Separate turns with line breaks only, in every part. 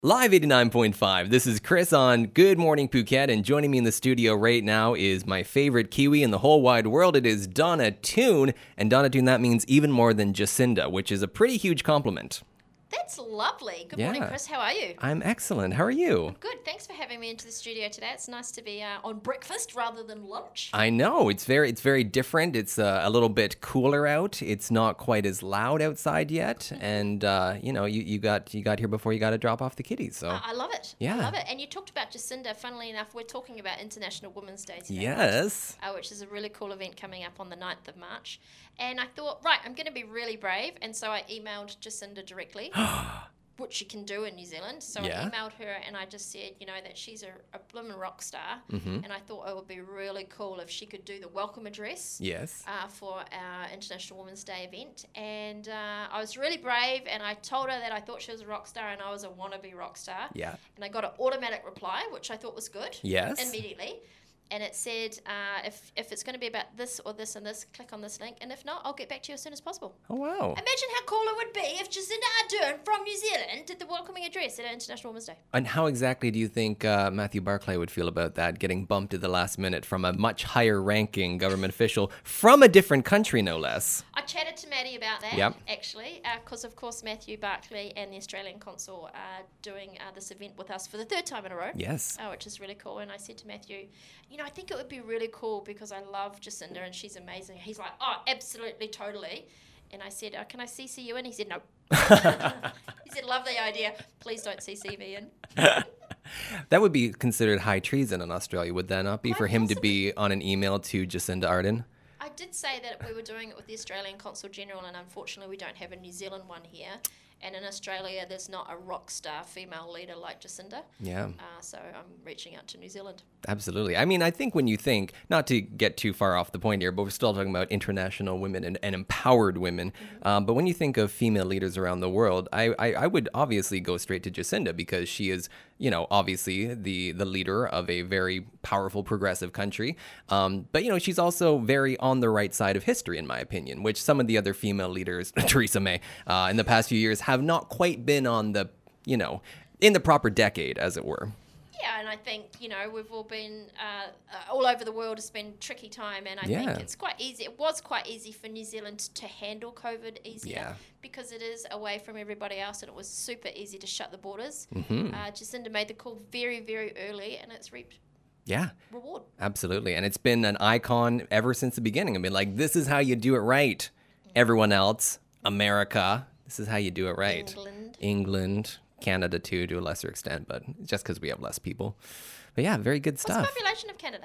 Live 89.5. This is Chris on Good Morning Phuket, and joining me in the studio right now is my favorite Kiwi in the whole wide world. It is Donna Toon, and Donna Toon, that means even more than Jacinda, which is a pretty huge compliment.
That's lovely. Good morning, Chris. How are you?
I'm excellent. How are you?
I'm good. Thanks for having me into the studio today. It's nice to be on breakfast rather than lunch.
I know. It's very different. It's a little bit cooler out. It's not quite as loud outside yet, and you got here before you got to drop off the kiddies. So
I love it.
Yeah.
I love it. And you talked about Jacinda. Funnily enough, we're talking about International Women's Day today.
Yes.
Which is a really cool event coming up on the 9th of March. And I thought, right, I'm going to be really brave. And so I emailed Jacinda directly. Which you can do in New Zealand. So
Yeah.
I emailed her and I just said, that she's a bloomin' rock star.
Mm-hmm.
And I thought it would be really cool if she could do the welcome address.
Yes.
For our International Women's Day event. And I was really brave and I told her that I thought she was a rock star and I was a wannabe rock star.
Yeah.
And I got an automatic reply, which I thought was good.
Yes.
Immediately. And it said, if it's going to be about this or this and this, click on this link. And if not, I'll get back to you as soon as possible.
Oh, wow.
Imagine how cool it would be if Jacinda Ardern from New Zealand did the welcoming address at International Women's Day.
And how exactly do you think Matthew Barclay would feel about that, getting bumped at the last minute from a much higher ranking government official from a different country, no less?
I chatted to Maddie about that, actually, because, of course, Matthew Barclay and the Australian consul are doing this event with us for the third time in a row.
Yes.
Which is really cool. And I said to Matthew, I think it would be really cool because I love Jacinda and she's amazing. He's like, oh, absolutely, totally. And I said, can I CC you in? He said, no. He said, love the idea. Please don't CC me in.
That would be considered high treason in Australia, would that not be, for him to be on an email to Jacinda Ardern?
I did say that we were doing it with the Australian Consul General, and unfortunately we don't have a New Zealand one here. And in Australia, there's not a rock star female leader like Jacinda.
Yeah.
So I'm reaching out to New Zealand.
Absolutely. I mean, I think when you think, not to get too far off the point here, but we're still talking about international women and empowered women. Mm-hmm. But when you think of female leaders around the world, I would obviously go straight to Jacinda because she is, obviously the leader of a very powerful, progressive country. But, she's also very on the right side of history, in my opinion, which some of the other female leaders, Theresa May, in the past few years have not quite been on the, in the proper decade, as it were.
Yeah, and I think, we've all been all over the world. It's been a tricky time, and I think it's quite easy. It was quite easy for New Zealand to handle COVID easier because it is away from everybody else, and it was super easy to shut the borders. Mm-hmm. Jacinda made the call very, very early, and it's reaped reward. Absolutely,
and it's been an icon ever since the beginning. I mean, like, this is how you do it right. Everyone else, America, this is how you do it right. England. Canada too, to a lesser extent, but just because we have less people. But yeah, very good stuff.
What's the population of Canada?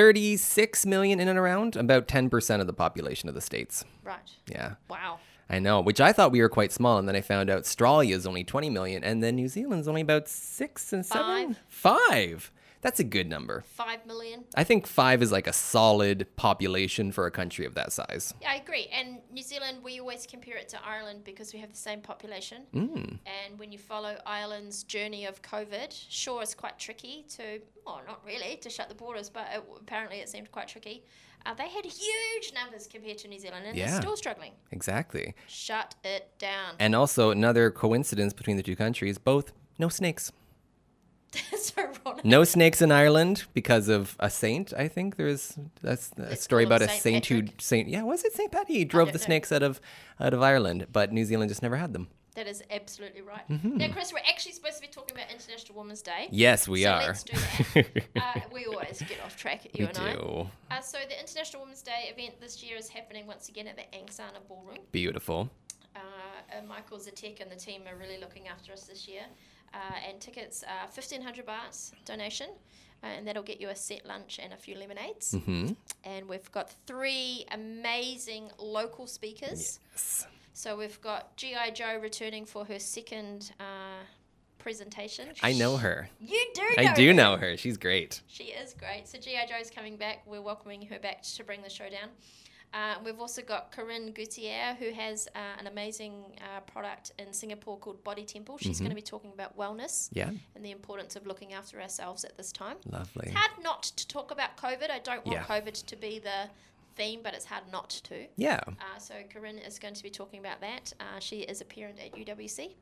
36 million in and around, about 10% of the population of the States.
Right.
Yeah.
Wow.
I know, which I thought we were quite small, and then I found out Australia is only 20 million, and then New Zealand's only about 6 and 7? 5. That's a good number.
5 million.
I think 5 is like a solid population for a country of that size.
Yeah, I agree. And New Zealand, we always compare it to Ireland because we have the same population. And when you follow Ireland's journey of COVID, sure, it's quite tricky not really, to shut the borders, but apparently it seemed quite tricky. They had huge numbers compared to New Zealand, and they're still struggling.
Exactly.
Shut it down.
And also, another coincidence between the two countries, both no snakes.
That's ironic.
No snakes in Ireland because of a saint. I think that's a story about a saint who was it Saint Patty? He drove the snakes out of Ireland, but New Zealand just never had them.
That is absolutely right. Mm-hmm. Now, Chris, we're actually supposed to be talking about International Women's Day.
Yes, we are.
Let's do that. We always get off track, you and I. So the International Women's Day event this year is happening once again at the Angsana Ballroom.
Beautiful.
Michael Zatek and the team are really looking after us this year. And tickets are 1,500 bahts donation, and that'll get you a set lunch and a few lemonades. Mm-hmm. And we've got 3 amazing local speakers.
Yes.
So we've got G.I. Joe returning for her second presentation.
I know her.
You do know
I do know her. She's great.
She is great. So G.I. Joe's coming back. We're welcoming her back to bring the show down. We've also got Corinne Gutierrez, who has an amazing product in Singapore called Body Temple. She's going to be talking about wellness and the importance of looking after ourselves at this time.
Lovely.
It's hard not to talk about COVID. I don't want COVID to be the theme, but it's hard not to.
Yeah.
So Corinne is going to be talking about that. She is a parent at UWC.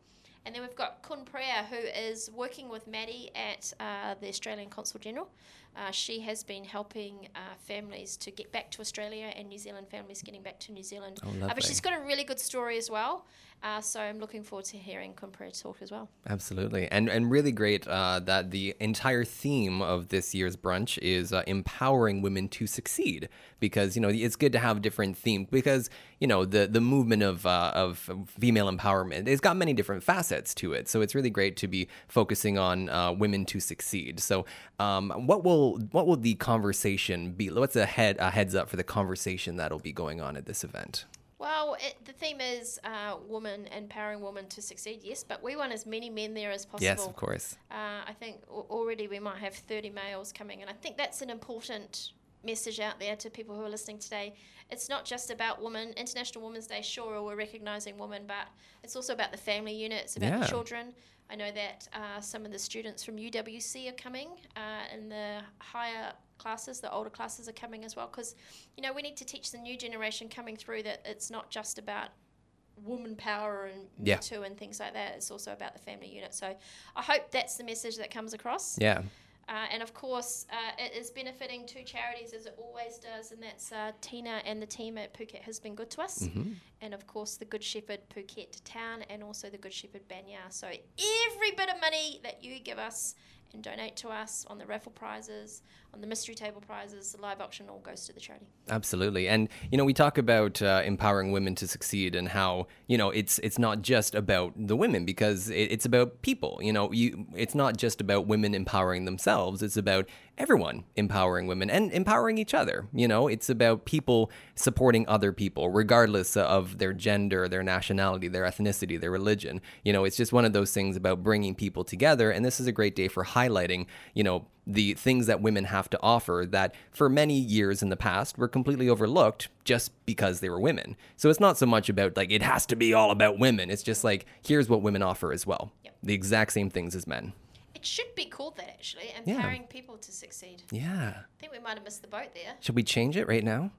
And then we've got Kun Priya, who is working with Maddie at the Australian Consul General. She has been helping families to get back to Australia and New Zealand families getting back to New Zealand.
Oh, lovely.
But she's got a really good story as well. So I'm looking forward to hearing Kun Priya talk as well.
Absolutely. And really great that the entire theme of this year's brunch is empowering women to succeed, because, you know, it's good to have different themes, because, you know, the movement of female empowerment, it's got many different facets to it. So it's really great to be focusing on women to succeed. So what will the conversation be? What's a heads up for the conversation that'll be going on at this event?
Well, the theme is women, empowering women to succeed, yes, but we want as many men there as possible.
Yes, of course.
I think already we might have 30 males coming, and I think that's an important message out there to people who are listening today. It's not just about women. International Women's Day, sure, we're recognising women, but it's also about the family unit, it's about the children. I know that some of the students from UWC are coming in the higher classes, the older classes are coming as well, because, you know, we need to teach the new generation coming through that it's not just about woman power and Me Too and things like that. It's also about the family unit. So I hope that's the message that comes across.
Yeah.
And of course, it is benefiting two charities, as it always does, and that's Tina and the team at Phuket has been good to us. Mm-hmm. And of course, the Good Shepherd Phuket Town, and also the Good Shepherd Banyar. So every bit of money that you give us and donate to us on the raffle prizes, on the mystery table prizes, the live auction, all goes to the charity.
Absolutely. And, you know, we talk about empowering women to succeed, and how, you know, it's not just about the women, because it's about people. You know, it's not just about women empowering themselves. It's about everyone empowering women and empowering each other. You know, it's about people supporting other people, regardless of their gender, their nationality, their ethnicity, their religion. You know, it's just one of those things about bringing people together. And this is a great day for highlighting, you know, the things that women have to offer that for many years in the past were completely overlooked just because they were women. So it's not so much about like, it has to be all about women. It's just like, here's what women offer as well. Yep. The exact same things as men.
It should be called that, actually, empowering people to succeed.
Yeah.
I think we might have missed the boat there.
Should we change it right now?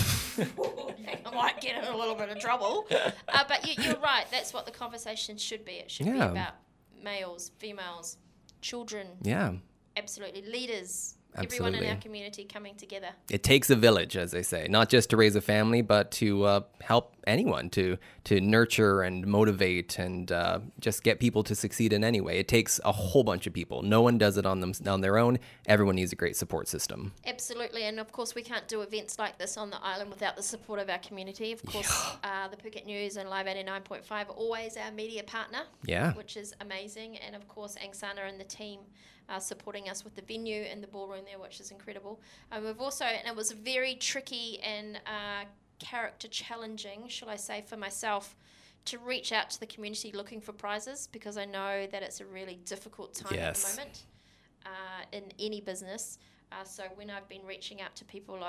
I might get in a little bit of trouble. But you're right. That's what the conversation should be. It should be about males, females, children.
Yeah.
Absolutely. Leaders.
Absolutely.
Everyone in our community coming together.
It takes a village, as they say, not just to raise a family, but to help anyone, to nurture and motivate and just get people to succeed in any way. It takes a whole bunch of people. No one does it on their own. Everyone needs a great support system.
Absolutely. And of course, we can't do events like this on the island without the support of our community. Of course, the Phuket News and Live 89.5 are always our media partner, which is amazing. And of course, Angsana and the team supporting us with the venue and the ballroom there, which is incredible. We've also, and it was very tricky and character challenging, shall I say, for myself, to reach out to the community looking for prizes, because I know that it's a really difficult time at the moment in any business. So when I've been reaching out to people,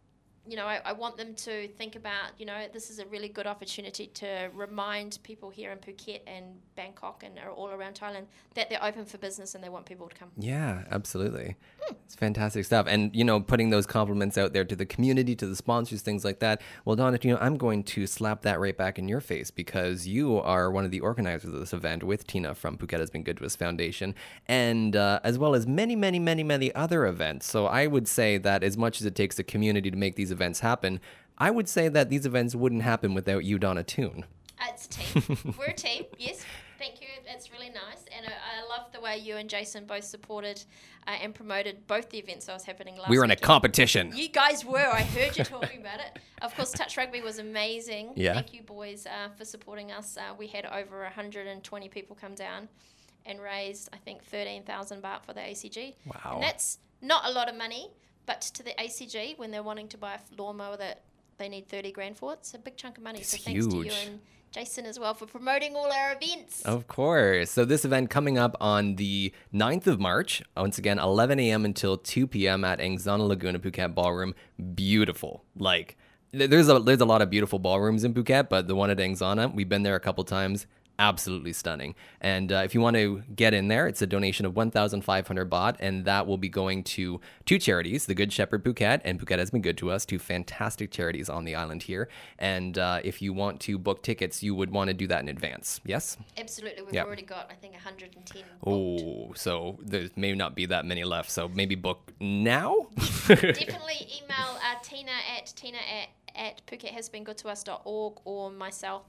I want them to think about, this is a really good opportunity to remind people here in Phuket and Bangkok and all around Thailand that they're open for business and they want people to come.
Yeah, absolutely. It's fantastic stuff. And, putting those compliments out there to the community, to the sponsors, things like that. Well, Donna, I'm going to slap that right back in your face, because you are one of the organizers of this event with Tina from Phuket Has Been Good to Us Foundation, and as well as many, many, many, many other events. So I would say that as much as it takes a community to make these events happen, I would say that these events wouldn't happen without you, Donna Toon.
It's a team. We're a team, yes. Thank you. That's really nice. And I love the way you and Jason both supported and promoted both the events that was happening last week.
We were in a competition.
You guys were. I heard you talking about it. Of course, Touch Rugby was amazing.
Yeah.
Thank you, boys, for supporting us. We had over 120 people come down and raised, I think, 13,000 baht for the ACG.
Wow.
And that's not a lot of money, but to the ACG, when they're wanting to buy a lawnmower that they need 30 grand for, it's a big chunk of money.
It's
so thanks
huge.
to you and Jason as well for promoting all our events.
Of course. So this event coming up on the 9th of March, once again, 11 a.m. until 2 p.m. at Angsana Laguna Phuket Ballroom. Beautiful. Like, there's a lot of beautiful ballrooms in Phuket, but the one at Angsana, we've been there a couple times. absolutely stunning. And if you want to get in there, it's a donation of 1,500 baht, and that will be going to two charities, the Good Shepherd Phuket, and Phuket has been good to us, two fantastic charities on the island here. And if you want to book tickets, you would want to do that in advance. Yes?
Absolutely. We've already got, I think, 110 booked.
Oh, so there may not be that many left. So maybe book now?
Definitely email Tina at PhuketHasBeenGoodToUs.org or myself,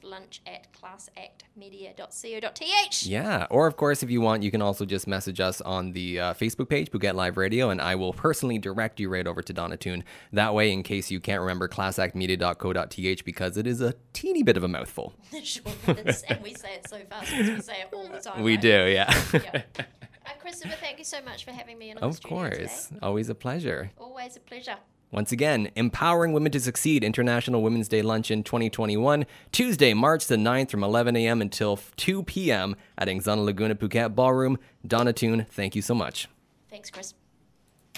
lunch@classactmedia.co.th.
Yeah, or of course, if you want, you can also just message us on the Facebook page, Phuket Live Radio, and I will personally direct you right over to Donatun. That way, in case you can't remember, classactmedia.co.th, because it is a teeny bit of a mouthful.
Sure is, and we say it so fast because we say it all the time.
We do, yeah.
Christopher, thank you so much for having me in the studio today.
Of course, always a pleasure.
Always a pleasure.
Once again, Empowering Women to Succeed, International Women's Day Luncheon 2021, Tuesday, March the 9th from 11 a.m. until 2 p.m. at Engzana Laguna Phuket Ballroom. Donatun, thank you so much.
Thanks, Chris.